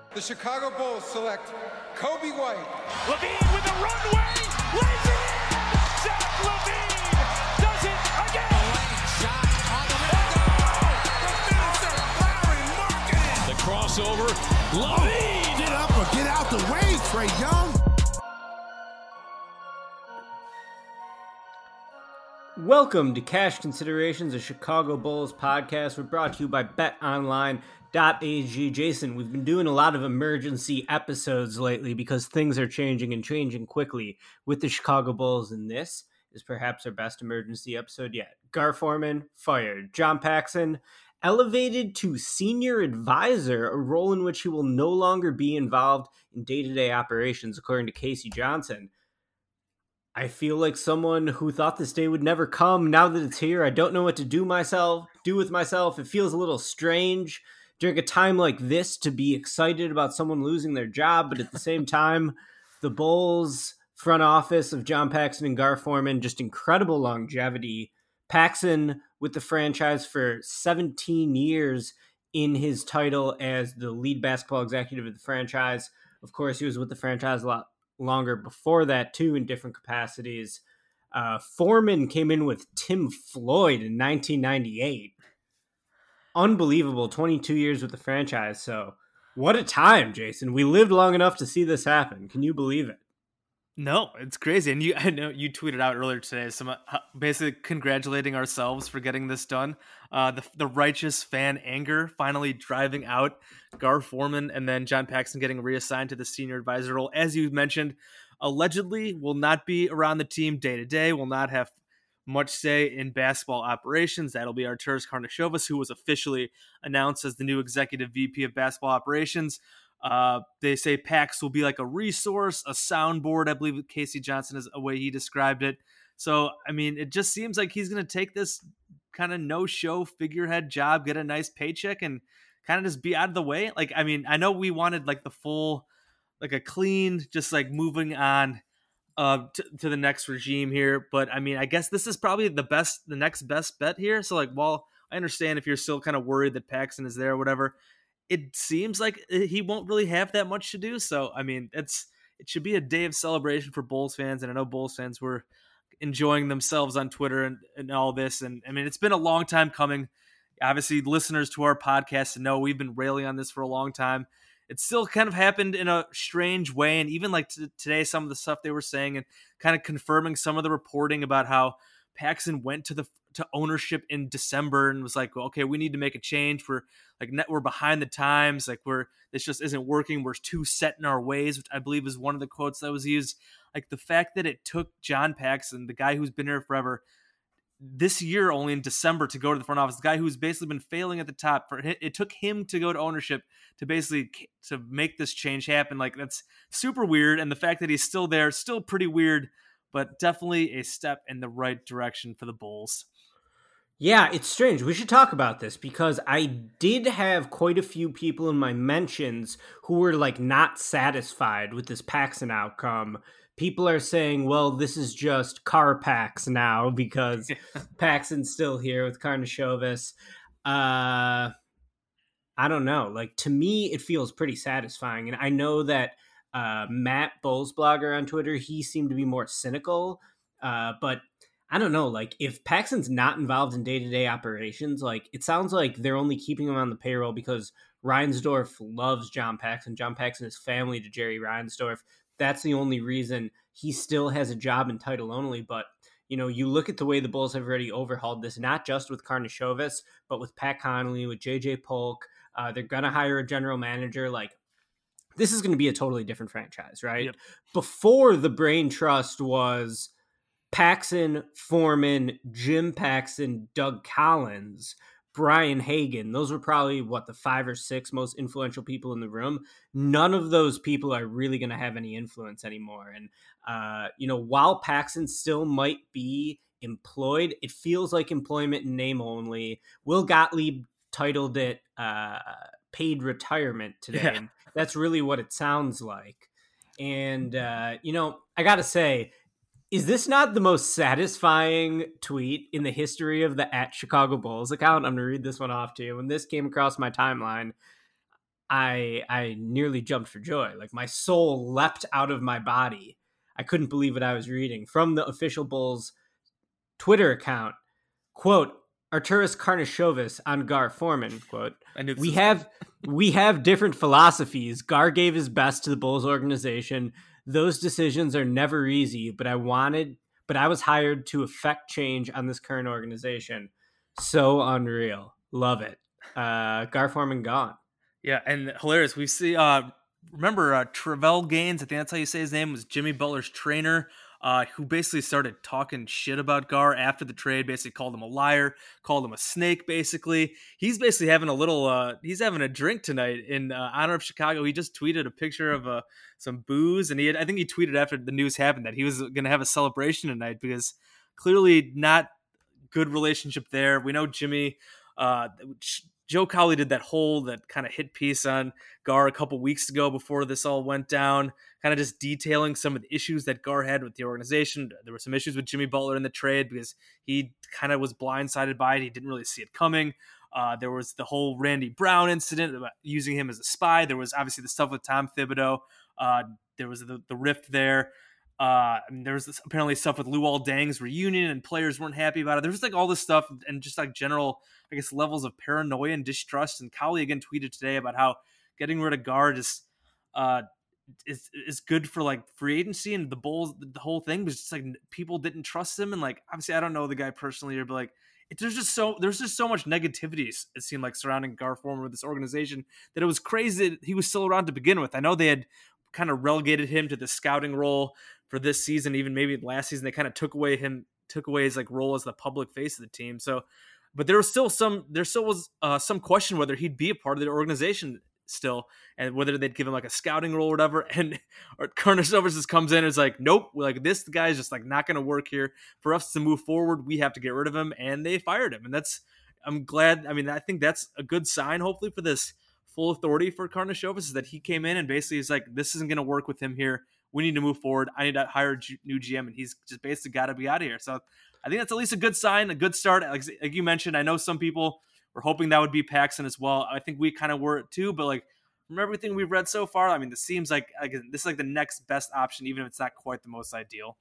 The Chicago Bulls select Kobe White. LaVine with a runway, lays it in! Zach LaVine does it again! Lane shot on the window! The finisher, Larry Markkinen! The crossover, LaVine! Get up or get out the way, Trae Young! Welcome to Cash Considerations, a Chicago Bulls podcast. We're brought to you by BetOnline.ag. Jason, we've been doing a lot of emergency episodes lately because things are changing and changing quickly with the Chicago Bulls, and this is perhaps our best emergency episode yet. Gar Forman fired. John Paxson elevated to senior advisor, a role in which he will no longer be involved in day-to-day operations, according to Casey Johnson. I feel like someone who thought this day would never come. Now that it's here, I don't know what to do with myself. It feels a little strange during a time like this to be excited about someone losing their job, but at the same time, the Bulls front office of John Paxson and Gar Forman, just incredible longevity. Paxson with the franchise for 17 years in his title as the lead basketball executive of the franchise. Of course, he was with the franchise a lot longer before that too, in different capacities. Forman came in with Tim Floyd in 1998. Unbelievable, 22 years with the franchise. So what a time, Jason. We lived long enough to see this happen. Can you believe it? No, it's crazy. And I know you tweeted out earlier today, some basically congratulating ourselves for getting this done. The righteous fan anger finally driving out Gar Forman, and then John Paxson getting reassigned to the senior advisor role. As you mentioned, allegedly will not be around the team day to day, will not have much say in basketball operations. That'll be Arturas Karnisovas, who was officially announced as the new executive VP of basketball operations. They say Pax will be like a resource, a soundboard. I believe Casey Johnson is a way he described it. So, I mean, it just seems like he's going to take this kind of no-show figurehead job, get a nice paycheck, and kind of just be out of the way. Like, I mean, I know we wanted like the full, like a clean, just like moving on to the next regime here. But I mean, I guess this is probably the next best bet here. So like, while I understand if you're still kind of worried that Paxson is there or whatever, it seems like he won't really have that much to do. So, I mean, it should be a day of celebration for Bulls fans. And I know Bulls fans were enjoying themselves on Twitter and all this. And I mean, it's been a long time coming. Obviously, listeners to our podcast know we've been railing on this for a long time. It still kind of happened in a strange way. And even like today, some of the stuff they were saying and kind of confirming some of the reporting about how Paxson went to ownership in December and was like, well, okay, we need to make a change. We're behind the times. Like this just isn't working. We're too set in our ways, which I believe is one of the quotes that was used. Like the fact that it took John Paxson, the guy who's been here forever, this year only in December to go to the front office, the guy who's basically been failing at the top, it took him to go to ownership to make this change happen. Like that's super weird. And the fact that he's still there, still pretty weird, but definitely a step in the right direction for the Bulls. Yeah, it's strange. We should talk about this because I did have quite a few people in my mentions who were like not satisfied with this Paxson outcome. People are saying, well, this is just Car-Pax now because Paxson's still here with Karnisovas. I don't know. Like, to me, it feels pretty satisfying. And I know that Matt, Bulls blogger on Twitter, he seemed to be more cynical. But I don't know. Like, if Paxson's not involved in day-to-day operations, like, it sounds like they're only keeping him on the payroll because Reinsdorf loves John Paxson. John Paxson is family to Jerry Reinsdorf. That's the only reason he still has a job in title only. But, you know, you look at the way the Bulls have already overhauled this, not just with Karnisovas, but with Pat Connolly, with JJ Polk. They're going to hire a general manager. Like, this is going to be a totally different franchise, right? Yep. Before the brain trust was Paxson, Forman, Jim Paxson, Doug Collins, Brian Hagan. Those were probably the 5 or 6 most influential people in the room. None of those people are really going to have any influence anymore. And, while Paxson still might be employed, it feels like employment in name only. Will Gottlieb titled it paid retirement today. Yeah. And that's really what it sounds like. And, I got to say, is this not the most satisfying tweet in the history of the @Chicago Bulls account? I'm going to read this one off to you. When this came across my timeline, I nearly jumped for joy. Like my soul leapt out of my body. I couldn't believe what I was reading from the official Bulls Twitter account. Quote, Arturas Karnisovas on Gar Forman, quote, I knew this we have different philosophies. Gar gave his best to the Bulls organization. Those decisions are never easy, but I was hired to effect change on this current organization. So unreal. Love it. Gar Forman gone. Yeah, and hilarious. We see, remember Travell Gaines, I think that's how you say his name, was Jimmy Butler's trainer, who basically started talking shit about Gar after the trade, basically called him a liar, called him a snake, basically. He's basically having he's having a drink tonight in honor of Chicago. He just tweeted a picture of some booze, and I think he tweeted after the news happened that he was going to have a celebration tonight because clearly not good relationship there. We know Jimmy, Joe Cowley did that kind of hit piece on Gar a couple weeks ago before this all went down, kind of just detailing some of the issues that Gar had with the organization. There were some issues with Jimmy Butler in the trade because he kind of was blindsided by it. He didn't really see it coming. There was the whole Randy Brown incident about using him as a spy. There was obviously the stuff with Tom Thibodeau. There was the rift there. There was apparently stuff with Luol Deng's reunion and players weren't happy about it. There was like all this stuff and just like general, I guess, levels of paranoia and distrust. And Cowley again tweeted today about how getting rid of Gar just is good for like free agency and the Bulls. The whole thing was just like people didn't trust him. And like, obviously I don't know the guy personally, but like there's just so much negativity, it seemed like, surrounding Gar Forman with this organization that it was crazy that he was still around to begin with. I know they had kind of relegated him to the scouting role for this season, even maybe last season. They kind of took away his like role as the public face of the team. So, but there was still some question whether he'd be a part of the organization still, and whether they'd give him like a scouting role or whatever. And Karnisovas just comes in and is like, nope, like this guy's just like not going to work here. For us to move forward, we have to get rid of him, and they fired him. And I'm glad. I mean, I think that's a good sign, hopefully, for this full authority for Karnisovas, is that he came in and basically is like, this isn't going to work with him here. We need to move forward. I need to hire a new GM, and he's just basically got to be out of here. So I think that's at least a good sign, a good start. Like you mentioned, I know some people were hoping that would be Paxson as well. I think we kind of were too, but like from everything we've read so far, I mean, this seems like this is like the next best option, even if it's not quite the most ideal.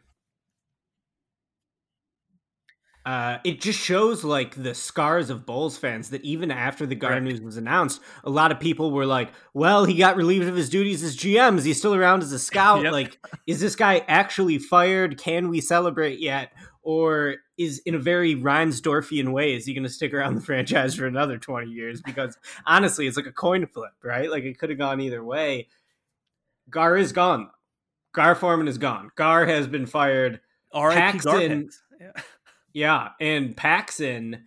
It just shows like the scars of Bulls fans that even after the Gar news was announced, a lot of people were like, well, he got relieved of his duties as GM. Is he still around as a scout? Yep. Like, is this guy actually fired? Can we celebrate yet? Or is, in a very Reinsdorfian way, is he going to stick around the franchise for another 20 years? Because honestly, it's like a coin flip, right? Like it could have gone either way. Gar is gone. Gar Forman is gone. Gar has been fired. Paxson. Yeah, and Paxson,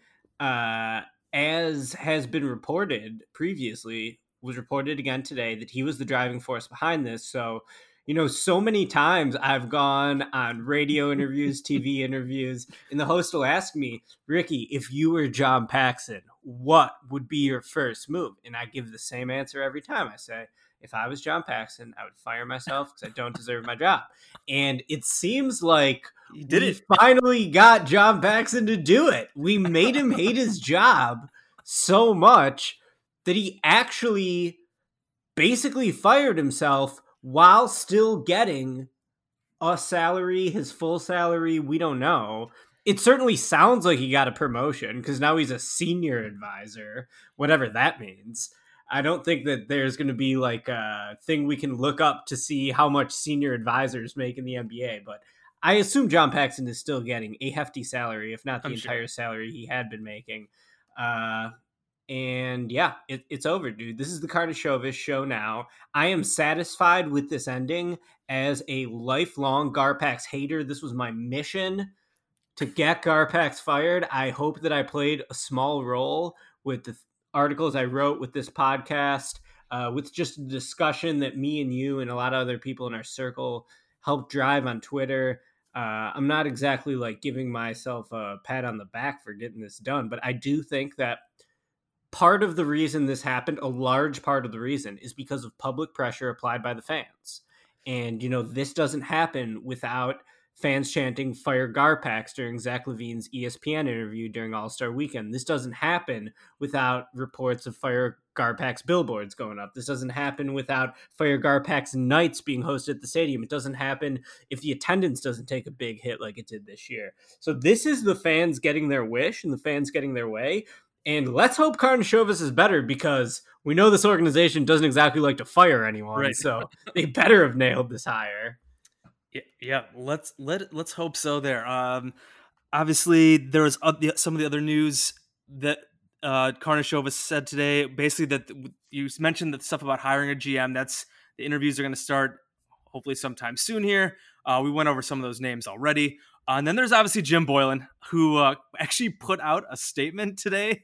as has been reported previously, was reported again today that he was the driving force behind this. So, you know, so many times I've gone on radio interviews, TV interviews, and the host will ask me, Ricky, if you were John Paxson, what would be your first move? And I give the same answer every time. I say, if I was John Paxson, I would fire myself because I don't deserve my job. And it seems like we finally got John Paxson to do it. We made him hate his job so much that he actually basically fired himself while still getting a salary, his full salary. We don't know. It certainly sounds like he got a promotion because now he's a senior advisor, whatever that means. I don't think that there's going to be like a thing we can look up to see how much senior advisors make in the NBA, but I assume John Paxson is still getting a hefty salary, if not the entire salary he had been making. And yeah, it's over, dude. This is the Karnisovas show now. I am satisfied with this ending as a lifelong Garpax hater. This was my mission to get Garpax fired. I hope that I played a small role with the articles I wrote, with this podcast, with just a discussion that me and you and a lot of other people in our circle helped drive on Twitter. I'm not exactly like giving myself a pat on the back for getting this done, but I do think that part of the reason this happened, a large part of the reason, is because of public pressure applied by the fans. And, you know, this doesn't happen without fans chanting "Fire Garpax" during Zach LaVine's ESPN interview during All-Star Weekend. This doesn't happen without reports of "Fire Garpax billboards going up. This doesn't happen without Fire Garpax nights being hosted at the stadium. It doesn't happen if the attendance doesn't take a big hit like it did this year. So this is the fans getting their wish and the fans getting their way. And let's hope Karnisovas is better, because we know this organization doesn't exactly like to fire anyone. Right. So they better have nailed this hire. Yeah. Let's hope so there. Obviously there was some of the other news that Karnisovas said today, basically that you mentioned the stuff about hiring a GM. That's the interviews are going to start hopefully sometime soon here. We went over some of those names already. And then there's obviously Jim Boylen, who actually put out a statement today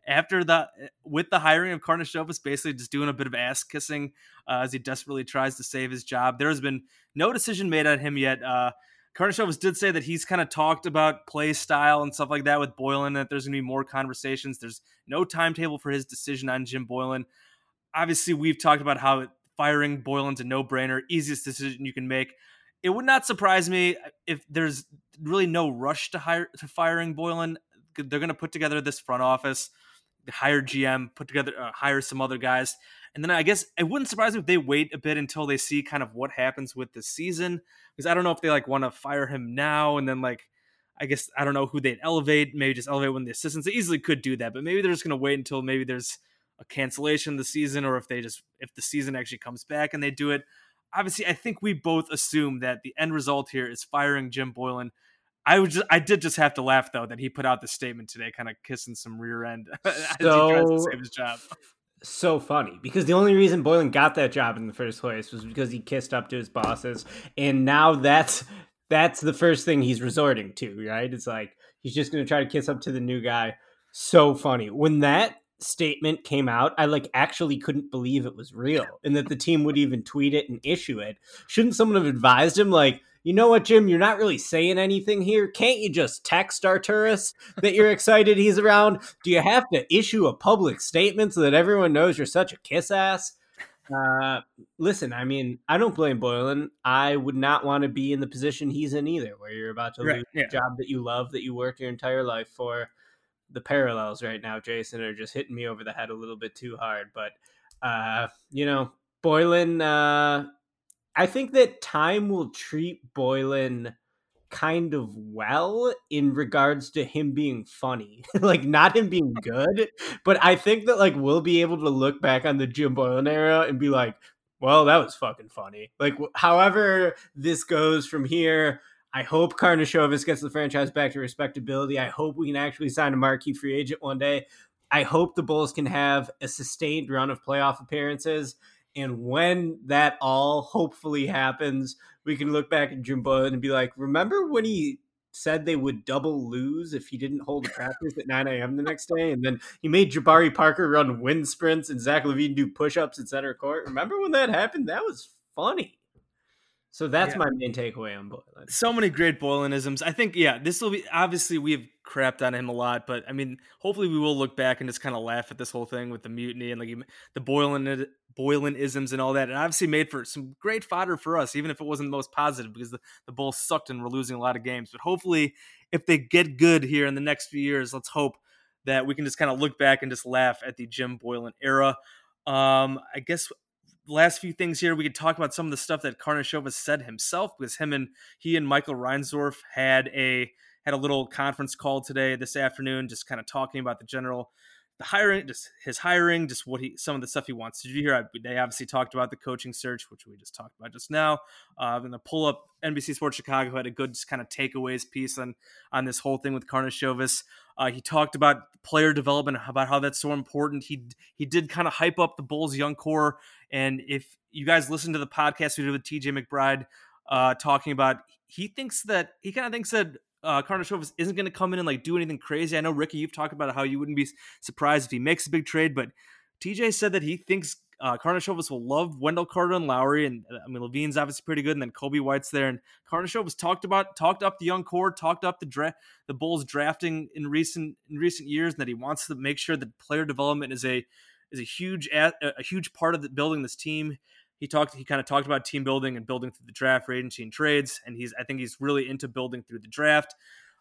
with the hiring of Karnisovas, basically just doing a bit of ass kissing as he desperately tries to save his job. There has been no decision made on him yet. Karnisovas did say that he's kind of talked about play style and stuff like that with Boylen, that there's going to be more conversations. There's no timetable for his decision on Jim Boylen. Obviously, we've talked about how firing Boylen's a no-brainer, easiest decision you can make. It would not surprise me if there's really no rush to firing Boylen. They're going to put together this front office, hire GM, hire some other guys. And then I guess it wouldn't surprise me if they wait a bit until they see kind of what happens with the season. Because I don't know if they want to fire him now and then I guess I don't know who they'd elevate. Maybe just elevate one of the assistants. They easily could do that, but maybe they're just going to wait until maybe there's a cancellation of the season, or if the season actually comes back and they do it. Obviously, I think we both assume that the end result here is firing Jim Boylen. I did just have to laugh, though, that he put out the statement today, kind of kissing some rear end as he tries to save his job. So funny, because the only reason Boylen got that job in the first place was because he kissed up to his bosses, and now that's the first thing he's resorting to, right? It's like he's just going to try to kiss up to the new guy. So funny. When that statement came out, I actually couldn't believe it was real and that the team would even tweet it and issue it. Shouldn't someone have advised him, you know what, Jim, you're not really saying anything here. Can't you just text Arturas that you're excited he's around? Do you have to issue a public statement so that everyone knows you're such a kiss ass? Listen, I mean, I don't blame Boylen. I would not want to be in the position he's in either, where you're about to lose a job that you love, that you worked your entire life for. The parallels right now, Jason, are just hitting me over the head a little bit too hard. But, Boylen, I think that time will treat Boylen kind of well in regards to him being funny. Not him being good, but I think that, we'll be able to look back on the Jim Boylen era and be like, well, that was fucking funny. However this goes from here, I hope Karnisovas gets the franchise back to respectability. I hope we can actually sign a marquee free agent one day. I hope the Bulls can have a sustained run of playoff appearances. And when that all hopefully happens, we can look back at Jim Boylen and be like, remember when he said they would double lose if he didn't hold a practice at 9 a.m. the next day? And then he made Jabari Parker run wind sprints and Zach LaVine do push-ups at center court. Remember when that happened? That was funny. So that's my main takeaway on Boylen. So many great Boylenisms. I think, this will be, obviously we've crapped on him a lot, but I mean, hopefully we will look back and just kind of laugh at this whole thing with the mutiny and the Boylenisms and all that. And obviously made for some great fodder for us, even if it wasn't the most positive, because the Bulls sucked and were losing a lot of games. But hopefully if they get good here in the next few years, let's hope that we can just kind of look back and just laugh at the Jim Boylen era. I guess last few things here, we could talk about some of the stuff that Karnisovas said himself, because he and Michael Reinsdorf had a little conference call this afternoon, just kind of talking about the hiring, just his hiring, just some of the stuff he wants to do here. They obviously talked about the coaching search, which we just talked about just now. I'm going to pull up NBC Sports Chicago, had a good just kind of takeaways piece on this whole thing with Karnisovas. He talked about player development, about how that's so important. He did kind of hype up the Bulls' young core. And if you guys listen to the podcast we did with TJ McBride talking about, he kind of thinks that Karnisovas isn't going to come in and do anything crazy. I know, Ricky, you've talked about how you wouldn't be surprised if he makes a big trade, but TJ said that he thinks Karnisovas will love Wendell Carter and Lowry, and LaVine's obviously pretty good, and then Kobe White's there. And Karnisovas talked up the young core, talked up the Bulls drafting in recent years, and that he wants to make sure that player development is a huge part of building this team. He kind of talked about team building and building through the draft, free agency, and trades, and I think he's really into building through the draft.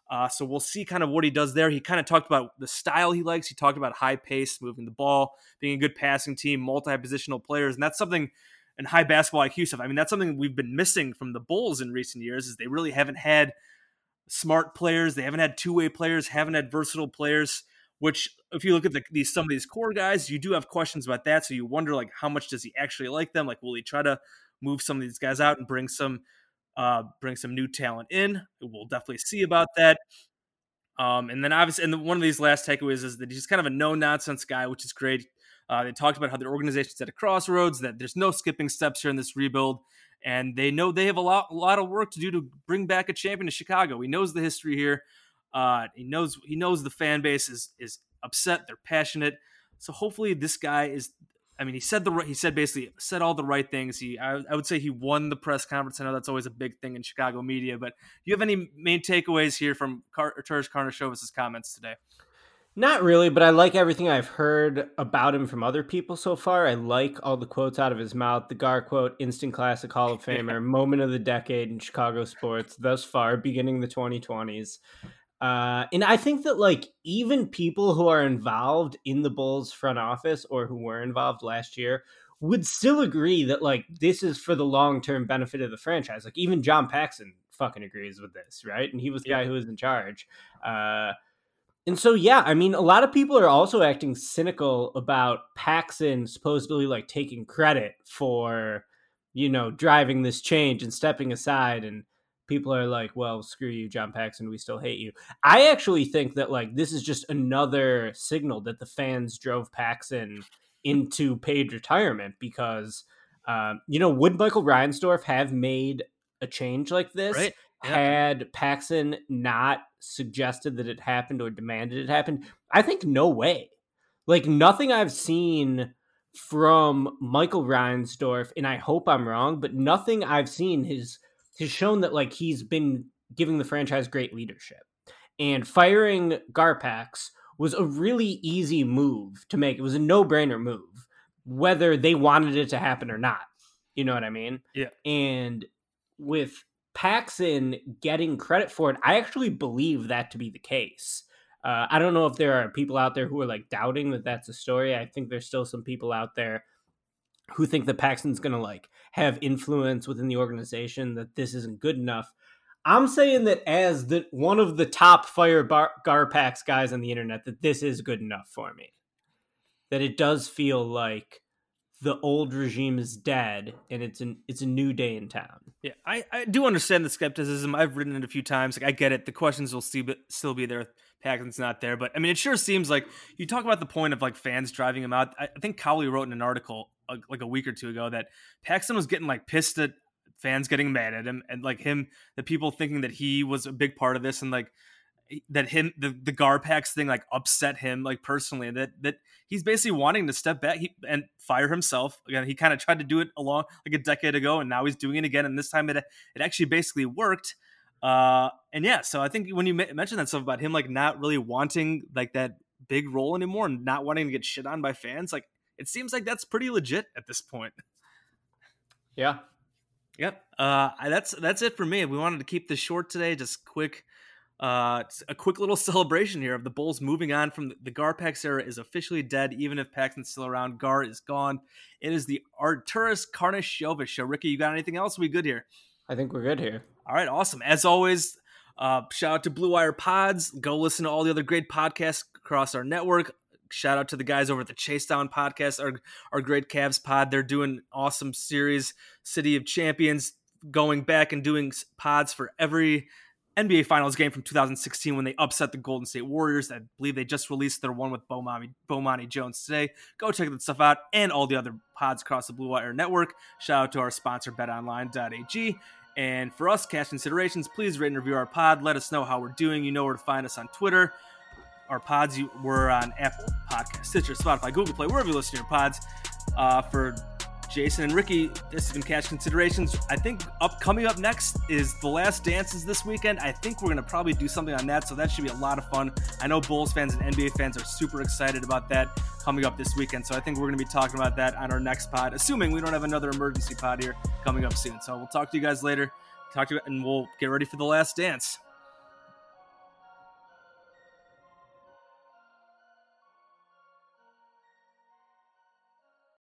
So we'll see kind of what he does there. He kind of talked about the style he likes. He talked about high pace, moving the ball, being a good passing team, multi-positional players. And that's something in high basketball IQ stuff. I mean, that's something we've been missing from the Bulls in recent years is they really haven't had smart players. They haven't had two-way players, haven't had versatile players, which if you look at some of these core guys, you do have questions about that. So you wonder, like, how much does he actually like them? Like, will he try to move some of these guys out and bring some new talent in? We'll definitely see about that. And then obviously, and one of these last takeaways is that he's kind of a no-nonsense guy, which is great. They talked about how the organization's at a crossroads, that there's no skipping steps here in this rebuild, and they know they have a lot of work to do to bring back a champion to Chicago. He knows the history here. He knows the fan base is upset. They're passionate. So hopefully this guy is. I mean, he said all the right things. I would say he won the press conference. I know that's always a big thing in Chicago media, but do you have any main takeaways here from Arturas Karnisovas' comments today? Not really, but I like everything I've heard about him from other people so far. I like all the quotes out of his mouth. The Gar quote, instant classic Hall of Famer, moment of the decade in Chicago sports thus far, beginning the 2020s. And I think that, like, even people who are involved in the Bulls front office or who were involved last year would still agree that, like, this is for the long-term benefit of the franchise. Like, even John Paxson fucking agrees with this, right? And he was the guy who was in charge. And so, yeah, I mean, a lot of people are also acting cynical about Paxson supposedly, like, taking credit for, you know, driving this change and stepping aside. And people are like, well, screw you, John Paxson, we still hate you. I actually think that, like, this is just another signal that the fans drove Paxson into paid retirement because, you know, would Michael Reinsdorf have made a change like this? Right. Had Paxson not suggested that it happened or demanded it happened? I think no way. Like, nothing I've seen from Michael Reinsdorf, and I hope I'm wrong, but nothing I've seen has shown that, like, he's been giving the franchise great leadership. And firing Garpax was a really easy move to make. It was a no-brainer move, whether they wanted it to happen or not. You know what I mean? Yeah. And with Paxson getting credit for it, I actually believe that to be the case. I don't know if there are people out there who are, like, doubting that that's a story. I think there's still some people out there who think that Paxson's going to, like, have influence within the organization, that this isn't good enough. I'm saying that as one of the top fire Garpax guys on the internet, that this is good enough for me. That it does feel like the old regime is dead and it's a new day in town. Yeah, I do understand the skepticism. I've written it a few times. Like, I get it. The questions will still be there. Paxson's not there. But, I mean, it sure seems like you talk about the point of, like, fans driving him out. I think Cowley wrote in an article like a week or two ago that Paxson was getting, like, pissed at fans getting mad at him and, like, the people thinking that he was a big part of this and, like, that the Garpax thing, like, upset him, like, personally, that he's basically wanting to step back and fire himself. Again, he kind of tried to do it like a decade ago, and now he's doing it again. And this time it actually basically worked. And yeah, so I think when you mentioned that stuff about him, like, not really wanting, like, that big role anymore and not wanting to get shit on by fans, like, it seems like that's pretty legit at this point. Yeah. Yep. That's it for me. We wanted to keep this short today. Just a quick little celebration here of the Bulls moving on from the Garpax era is officially dead. Even if Paxson's still around, Gar is gone. It is the Arturas Karnisovas show. Ricky, you got anything else? Are we good here? I think we're good here. All right, awesome. As always, shout out to Blue Wire Pods. Go listen to all the other great podcasts across our network. Shout out to the guys over at the Chase Down podcast, our great Cavs pod. They're doing an awesome series, City of Champions, going back and doing pods for every NBA Finals game from 2016 when they upset the Golden State Warriors. I believe they just released their one with Bomani Jones today. Go check that stuff out and all the other pods across the Blue Wire Network. Shout out to our sponsor, betonline.ag. And for us, Cash Considerations, please rate and review our pod. Let us know how we're doing. You know where to find us on Twitter. Our pods, we're on Apple Podcasts, Stitcher, Spotify, Google Play, wherever you listen to your pods. For Jason and Ricky, this has been Cash Considerations. I think coming up next is The Last Dances this weekend. I think we're going to probably do something on that, so that should be a lot of fun. I know Bulls fans and NBA fans are super excited about that coming up this weekend, so I think we're going to be talking about that on our next pod, assuming we don't have another emergency pod here coming up soon. So we'll talk to you guys later, and we'll get ready for The Last Dance.